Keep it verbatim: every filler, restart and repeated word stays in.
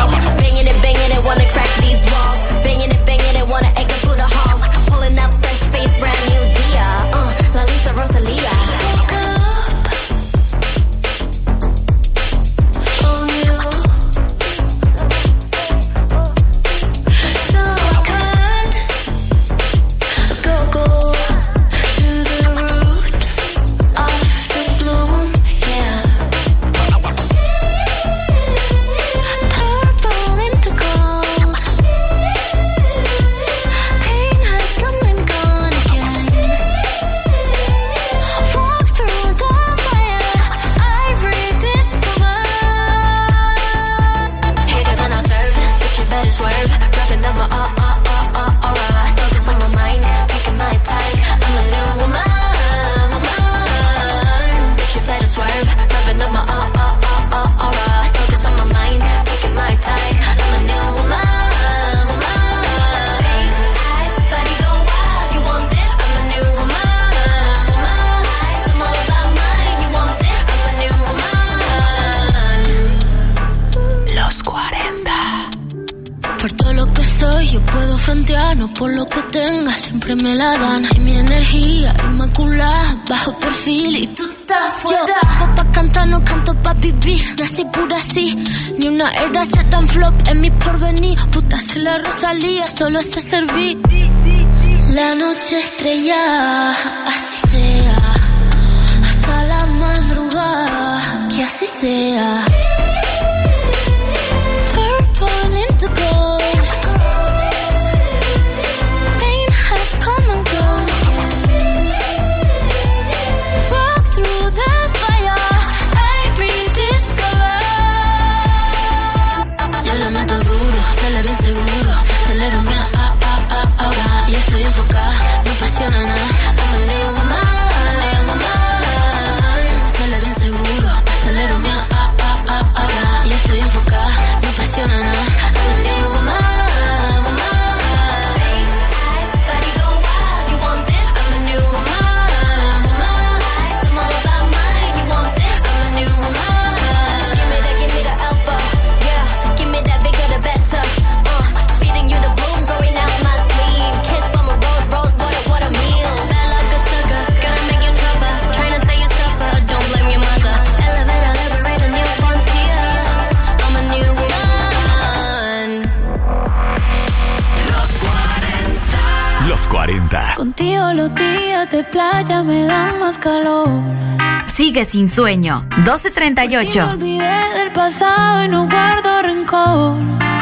Banging it, banging it, wanna crack these walls. Banging it, banging it, wanna echo through the halls. Pulling up fresh face, brand new Dia. Uh, La Lisa Rosalia. No por lo que tenga, siempre me la dan. Y mi energía inmaculada, bajo perfil y tú estás fuera. Yo vivo pa' cantar, no canto pa' vivir. Nací pura así, ni una era ser tan flop en mi porvenir. Puta, se la Rosalía, solo sé servir. La noche estrellada, así sea. Hasta la madrugada, que así sea. Purple into gold. Contigo los días de playa me dan más calor. Sigue sin sueño. doce treinta y ocho. Me olvidé del pasado y no guardo rencor.